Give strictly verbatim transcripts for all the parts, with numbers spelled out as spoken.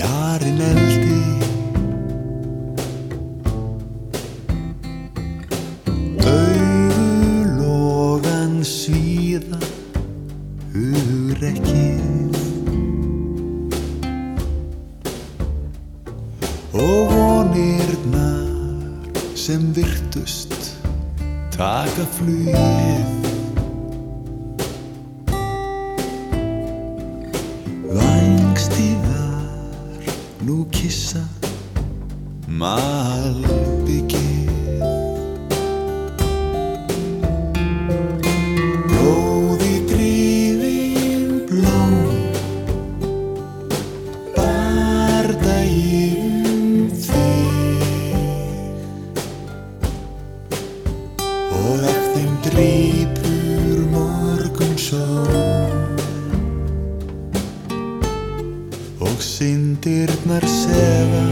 fjarinn eldi. Augu logan svíða hugrekkið og vonirnar sem virtust taka flugið. Vængstíðar nú kissa malbyggið. Blóði drifin blóm bardagi þig og af þeim drýpur morgunsól og syndirnar sefa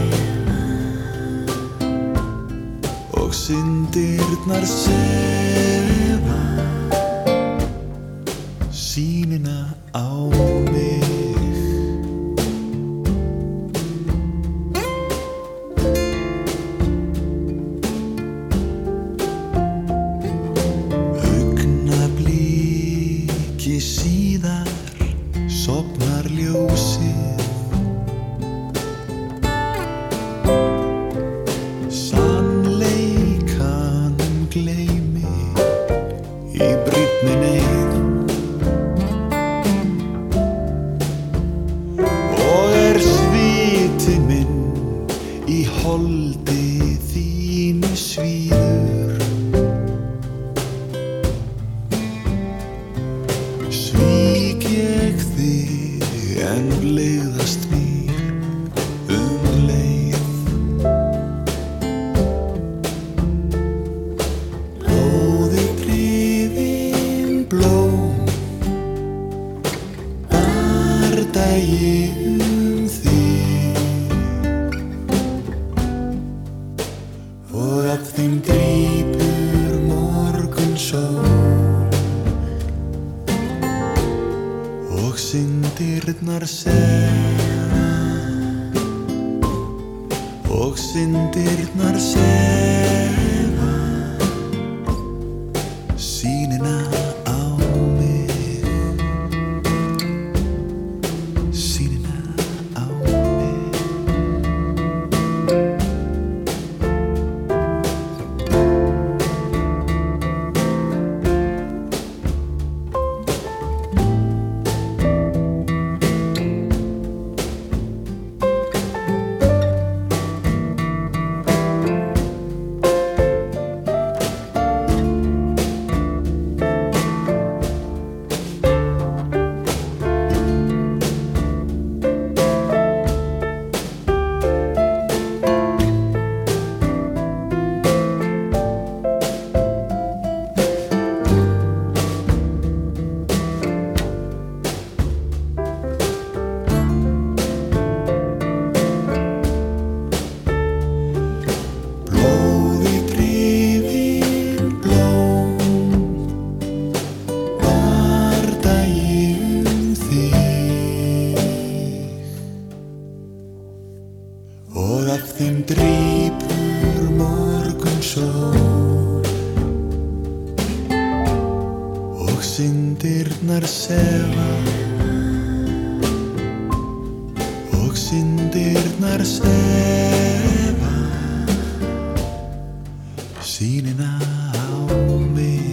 og syndirnar sefa sýnina á mig. Augnabliki síðar sofnar ljósið. Sannleikanum gleymi í brýnni neyð og er sviti minn í holdi þínu svíður. Svík ég þig en leiðast mér um leið. Blóði drifin blóm bardagi þig og af þeim drýpur morgunsól og syndirnar sefa og syndirnar sefa sýnina á mig, sýnina á mig. Blóði drifin blóm bardagi þig og af þeim drýpur morgunsól og syndirnar sefa og syndirnar sefa sýnina á mig.